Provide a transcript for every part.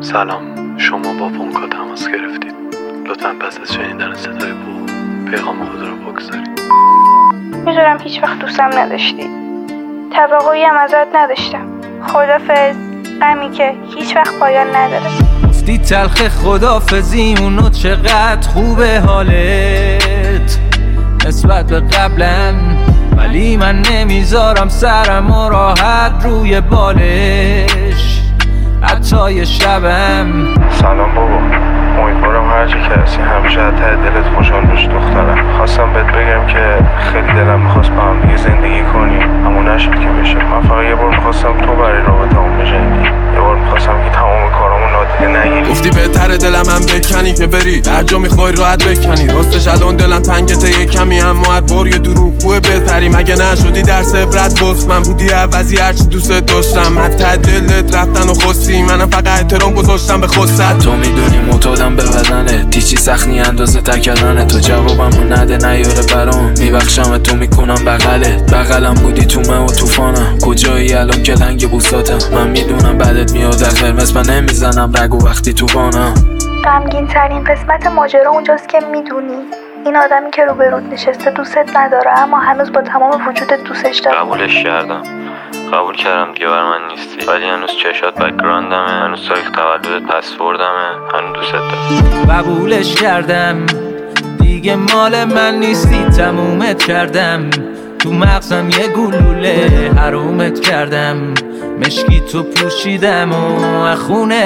سلام، شما با پونکا تماس گرفتید. لطفاً پس از شنیدن صدای بو پیغام خود را بگذارید. میدونم هیچ وقت دوستم نداشتی، توقعی هم ازت نداشتم. خدافظ، غمی که هیچ وقت پایان نداره. گفتی تلخ خدافظی اونو چقدر خوبه حالت نسبت به قبلا، ولی من نمیذارم سرم و راحت روی بالش حتی یه شبم. سلام بابا، امیدوارم هر جا که هستی همیشه از ته دلت خوشحال باشی دخترم. خواستم بهت بگم که خیلی دلم میخواست با هم دیگه زندگی کنیم اما نشد که بشه. من فقط یه بار میخواستم تو برای رابطه‌مون بجنگی، یه بار میخواستم که تمام کارامو نادیده نگیری. گفتی بهتره دلم هم بکنی که بری هر جا میخوای راحت بکنی. راستش الان دلم تنگته یه کمی، اما هر بار یه دروغگوه بهتری. مگه نشدی درس عبرت بست من بودی عوضی هرچی دوست داشتم. حتی دلت رفتن و خواستی، منم فقط احترام گذاشتم به خواست. تو میدونی معتادم به بدنه، دیچی سخنی اندازه تکلانه. تو جوابمو نده نیاره برام، میبخشم تو میکنم بغلت. بغلم بودی تو من و توفانم، کجایی الان که لنگ بوساتم. من میدونم بعدت میاد قرمز، من نمیزنم رگو وقتی تو بانم. غمگین ترین قسمت ماجرا اونجاست که میدونی این آدمی که روبروت نشسته دوستت نداره، اما هنوز با تمام وجودت دوستش داری. قبولش کردم، قبول کردم دیگه بر من نیستی، ولی هنوز چشات بک‌گراندمه، هنوز تاریخ تولدت پسوردمه، هنوز دوست دارم. قبولش کردم دیگه مال من نیستی، تمومت کردم. تو مغزم یه گلوله حرومت کردم، مشکی تو پوشیدم و خونه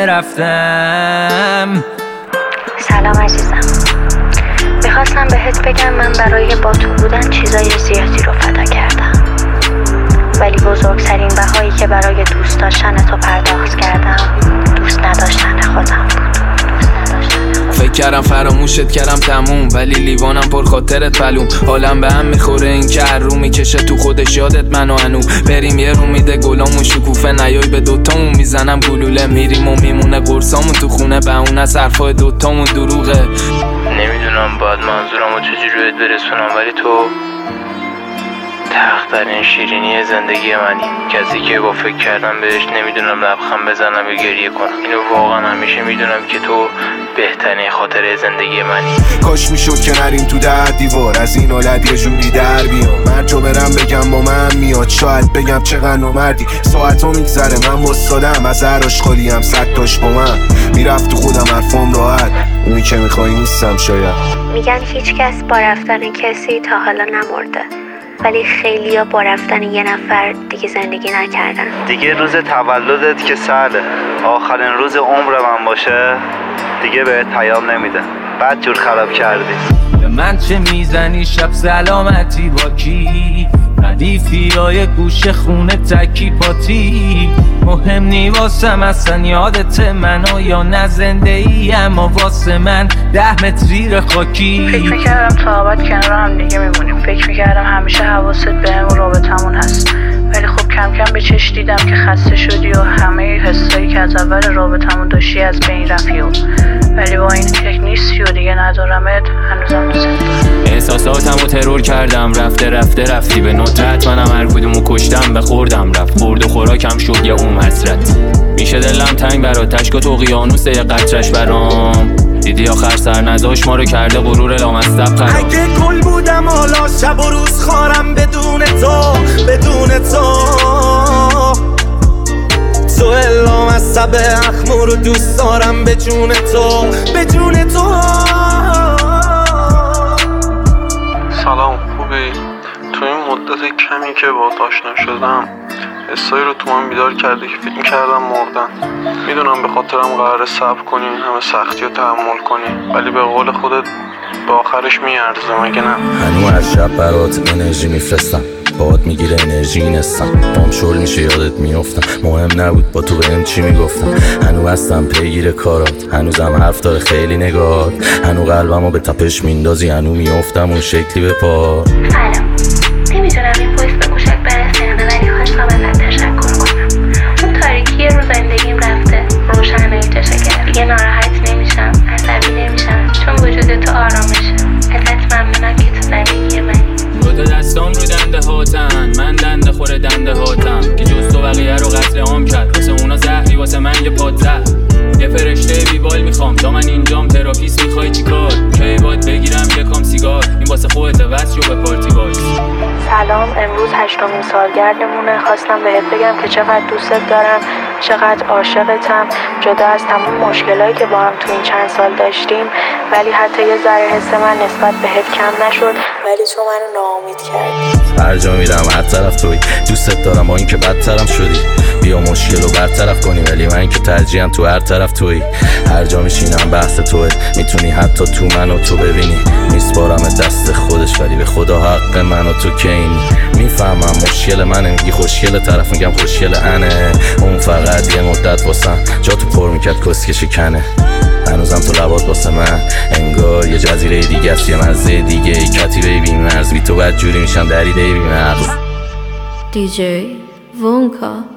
رفتم. سلام عزیزم، میخواستم بهت بگم من برای با تو بودن چیزای زیادی رو فدا کردم، ولی بزرگترین بهایی که برای دوست داشتن تو پرداخت کردم دوست نداشتن خودم بود. فکر کردم فراموشت کردم تموم، ولی لیوانم پر خاطرت پلوم. حالم به هم میخوره این که هر رو میکشه تو خودش یادت منو انو. بریم یه رو میده گلامون شکوفه، نیای به دوتامون میزنم گلوله. میریم و میمونه قرصامون تو خونه، به اون از حرفای دوتامون دروغه. نمیدونم باید منظورم رو چجوری بهت برسونم، ولی تو تلخترین شیرینی زندگی منی. کسی که با فکر کردم بهش نمیدونم لبخند بزنم یا گریه کنم. اینو واقعا همیشه میدونم که تو بهترین خاطره زندگی منی. کاش میشد که نریم تو در دیوار، از این حالت یه جوری در بیام. مرجو برم بگم با من میاد، شاید بگم چقدر نمردی. ساعتو میگذره من وستادم، از هر آشغالیم صد تاش با من میرفت تو خودم حرفم راحت. اونی که میخوایی نیستم شاید. میگن هیچ کس با رفتن کسی تا حالا نمرده، ولی خیلیا با رفتن یه نفر دیگه زندگی نکردن. دیگه روز تولدت که ساله آخرین روز عمر من باشه دیگه بهت پیام نمیده. بعد جور خراب کردی. به من چه میزنی شب سلامتی با کی؟ ردیفی های گوش خونه تکی پاتی. مهم نی واسم اصلا یادت منو یا نه زنده ای، اما واسه من 10 متر زیر خاکی. فکر میکردم تا ابد کنار هم دیگه میمونیم، فکر میکردم همیشه حواست بهم و رابطمون هست، ولی خب کم کم به چشم دیدم که خسته شدی و همه حسایی که از اول رابطمون داشتی از بین رفتی، ولی با این فکر نیستی و دیگه ندارمت، هنوزم دوست دارم. احساساتمو ترور کردم، رفته رفتی به ندرت. منم هر کدومو کشتم به خوردم رفت، خورد و خوراکم شد یه حسرت. میشه دلم تنگ برات، تشک و تو اقیانوس یه قطرش برام. دیدی آخر سر نذاش ما رو کرده غرور لامصب خراب. اگه گل بودم حالا شب و روز خارم بدون تو، بدون تو. تو لامصب اخمو رو دوست دارم به جون تو، به جون تو. سلام، خوبی؟ تو این مدت کمی که باهات آشنا شدم حسایی رو تو من بیدار کرده که فکر می‌کردم مردن. میدونم به خاطرم قراره صبر کنی، همه سختی رو تحمل کنی، ولی به قول خودت به آخرش میارزه، مگه نه؟ هنو از شب برات انرژی میفرستم، باهات میگیره انرژی نستم. پام شل میشه یادت میافتم، مهم نبود با تو بهم چی میگفتم. هنو هستم پیگیر کارات، هنوزم حرف داره خیلی نگات. هنو قلبمو به تپش میندازی، هنو میافتم اون شکلی به پا. سلام، نمیدونم این وایس به گوشت برسه یا نه، ولی خواستم ازت تشکر کنم. اون تاریکی رو زندگیم رفته، روشن تشکر. دیگه ناراحت نمیشم، عصبی نمیشم، چون وجود تو آرامشه. ازت ممنونم که تو زندگی منی. دو دستام رو دنده هاتن، من دنده خوره دنده هاتم، که جز تو بقیه رو قتل عام کرد. واسه اونا زهری، واسه من یه پاد زهر. یه نمیخوام تا من اینجام تراپیست میخوای چیکار کی باید بگیرم یکم سیگار این واسه خودت واسه جو به پارتی وایس. سلام، امروز 8مین سالگردمونه. خواستم بهت بگم که چقدر دوستت دارم، چقدر عاشقتم. جدا از تمام مشکلایی که با هم تو این چند سال داشتیم، ولی حتی یه ذره حس من نسبت بهت کم نشد، ولی تو منو ناامید کردی. هر جا میرم هر طرف توی دوستت دارم با این که بدترم شدی. بیا مشکل رو برطرف کنی ولی من که ترجیحم تو هر طرف توی. هر جا میشینم بحث توه، میتونی حتی تو منو تو ببینی. میسپارم دست خودش ولی به خدا حق منو تو که اینی. میفهمم مشکل منه، میگی خوشگل، طرف میگم خوشگل انه. اون فقط یه مدت واسم جا تو پر میکرد کسکش کنه. هنوزم تو لبات واسه من انگار یه جزیره دیگه است، یه مزه دیگه ای کتیبه بی مرز. بی تو بد جوری میشم دریده بی مرز. DJ Vonka